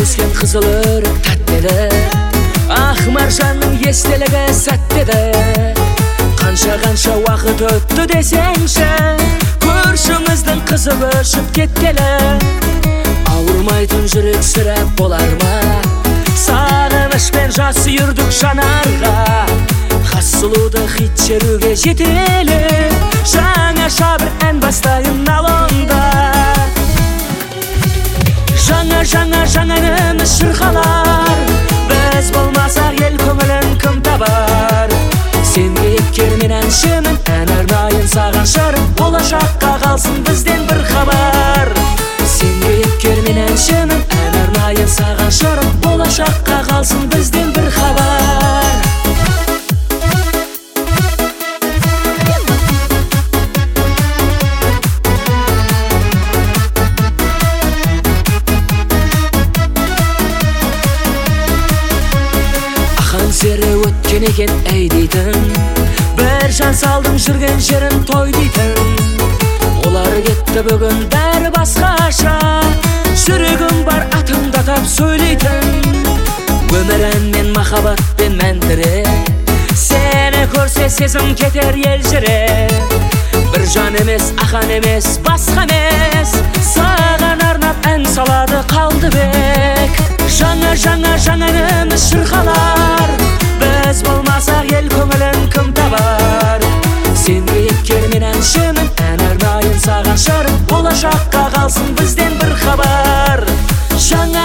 өскен қызыл өрік тәттеді, ақ маржанның естелігі сәттеді. Қанша уақыт өтті десеңші, көршіңіздің қызы өшіп кеткелі. Ауырмайтын жүрек сіреп болар ма, сағынышпен жас үйірдік жанарға. Хас сұлуды хит шеруге жетелі, жаңаша бір ән бастайын ал онда. Жаңа әніміз шырқалар, біз болмасақ ел көңілін кім табар. Сен кейіпкер мен әншімін, ән арнайын саған шырым, болашаққа қалсын бізден бір хабар. Сен кейіпкер мен әншімін, ән арнайын саған шырым, болашаққа қалсын бізден бір хабар. Сері өткен екен әй дейтін, бір жан салдың жүрген жерін той дейтін. Олар кетті бүгін бәрі басқаша, жүрегім бар атыңдатап сөйлейтін. Өмір әнмен махаббатпен мәндіре, сені көрсе сезім кетер елжіре. Бір жан емес, ақан емес, басқа емес, саған арнап ән салады Қалдыбек. Жаңа әніміз шырқалар, біз болмасақ ел көңілін кім табар. Сен кейіпкер мен әншімін, ән арнайын саған шырым, болашаққа қалсын бізден бір хабар. Жаңа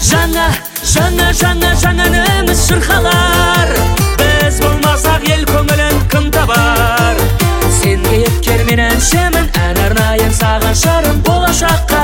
әніміз шырқалар, біз болмасақ ел көңілін кім табар. Сен кейіпкер мен әншімін, ән арнайын саған шырым, болашаққа